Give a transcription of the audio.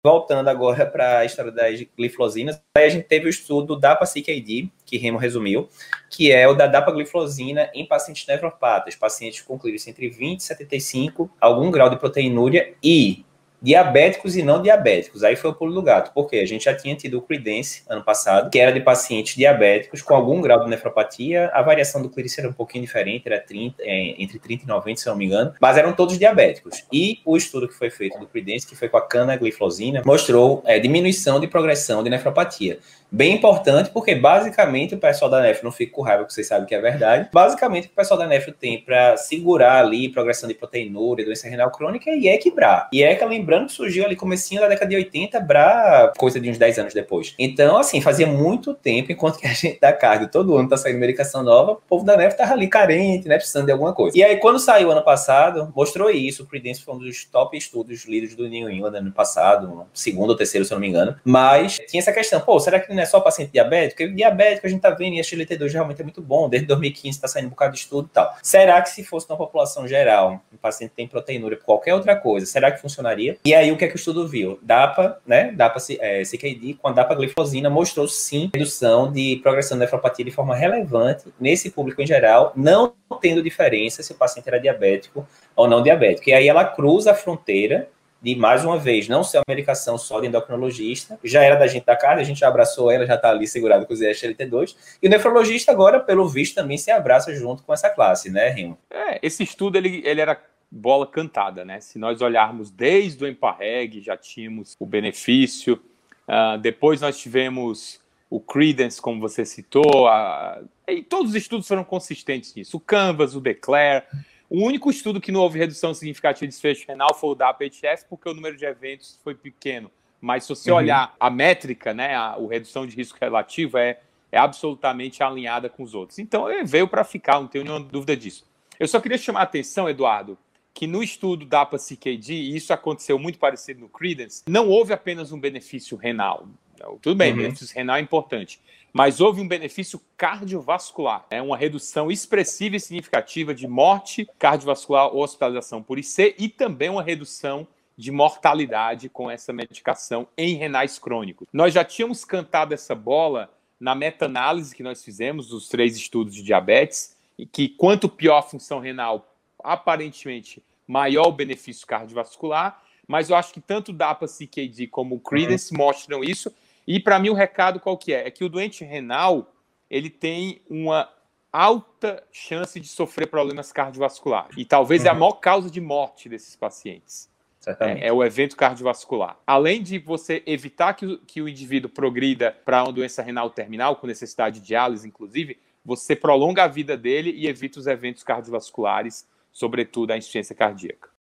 voltando agora para a história das glifosinas, aí a gente teve o estudo da DAPA-CKD, que Remo resumiu, que é o da dapagliflozina em pacientes nefropatas, pacientes com clírice entre 20 e 75, algum grau de proteinúria e diabéticos e não diabéticos. Aí foi o pulo do gato, porque a gente já tinha tido o Creedence ano passado, que era de pacientes diabéticos com algum grau de nefropatia. A variação do clírice era um pouquinho diferente, era entre 30 e 90, se eu não me engano, mas eram todos diabéticos. E o estudo que foi feito do Creedence, que foi com a canagliflozina, mostrou diminuição de progressão de nefropatia. Bem importante, porque basicamente o pessoal da nefro, não fica com raiva, porque vocês sabem que é verdade, basicamente o que o pessoal da nefro tem para segurar ali progressão de proteinúria, doença renal crônica, e é IEC-BRA. IECA, lembrando que surgiu ali comecinho da década de 80, BRA, coisa de uns 10 anos depois. Então, assim, fazia muito tempo, enquanto que a gente da cardio todo ano tá saindo medicação nova, o povo da nefro tava ali carente, né, precisando de alguma coisa. E aí, quando saiu ano passado, mostrou isso, o Creedence foi um dos top estudos lidos do New England ano passado, segundo ou terceiro, se eu não me engano, mas tinha essa questão, pô, será que não é só paciente diabético? Porque diabético a gente tá vendo, e a SGLT2 realmente é muito bom, desde 2015 tá saindo um bocado de estudo e tal. Será que se fosse na população geral, um paciente tem proteinúria por qualquer outra coisa, será que funcionaria? E aí o que é que o estudo viu? DAPA, né, CKD com a dapagliflozina mostrou sim redução de progressão da nefropatia de forma relevante nesse público em geral, não tendo diferença se o paciente era diabético ou não diabético. E aí ela cruza a fronteira de, mais uma vez, não ser uma medicação só de endocrinologista, já era da gente da carne, a gente já abraçou ela, já está ali segurado com os SGLT2, e o nefrologista agora, pelo visto, também se abraça junto com essa classe, né, Rimo? Esse estudo, ele era bola cantada, né? Se nós olharmos desde o EMPA-REG, já tínhamos o benefício, depois nós tivemos o Creedence, como você citou, e todos os estudos foram consistentes nisso, o Canvas, o DECLARE. O único estudo que não houve redução significativa de desfecho renal foi o da APHF, porque o número de eventos foi pequeno. Mas se você olhar a métrica, né, a redução de risco relativo é absolutamente alinhada com os outros. Então, veio para ficar, não tenho nenhuma dúvida disso. Eu só queria chamar a atenção, Eduardo, que no estudo da APA-CKD, e isso aconteceu muito parecido no Creedence, não houve apenas um benefício renal. Tudo bem, benefício renal é importante, mas houve um benefício cardiovascular, uma redução expressiva e significativa de morte cardiovascular ou hospitalização por IC e também uma redução de mortalidade com essa medicação em renais crônicos. Nós já tínhamos cantado essa bola na meta-análise que nós fizemos dos 3 estudos de diabetes, e que quanto pior a função renal, aparentemente maior o benefício cardiovascular, mas eu acho que tanto o DAPA-CKD como o Creedence mostram isso. E para mim o recado qual que é? É que o doente renal, ele tem uma alta chance de sofrer problemas cardiovasculares. E talvez é a maior causa de morte desses pacientes. É o evento cardiovascular. Além de você evitar que o indivíduo progrida para uma doença renal terminal, com necessidade de diálise, inclusive, você prolonga a vida dele e evita os eventos cardiovasculares, sobretudo a insuficiência cardíaca.